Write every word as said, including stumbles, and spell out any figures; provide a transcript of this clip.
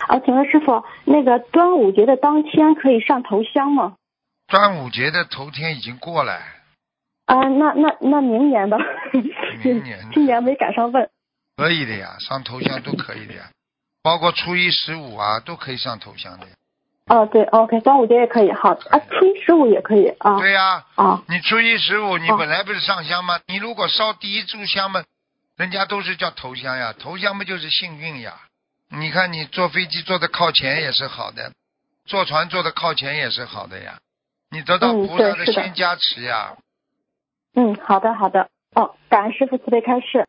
啊，请问师傅，那个端午节的当天可以上头香吗？ 端午节的头天已经过了。 啊，那那那明年的， 明年今年没赶上问。 可以的呀，上头香都可以的呀，包括初一十五啊都可以上头香的呀。 哦，对 ，OK， 端午节也可以，好啊，初一十五也可以啊。 对呀、 啊， 你初一十五你哦本来不是上香吗？你如果烧第一炷香嘛，人家都是叫头香呀，头香不就是幸运呀？你看你坐飞机坐的靠前也是好的，坐船坐的靠前也是好的呀，你得到嗯， 菩萨对，是的。 的先加持呀。 嗯，好的，好的。哦，感恩师傅慈悲开示。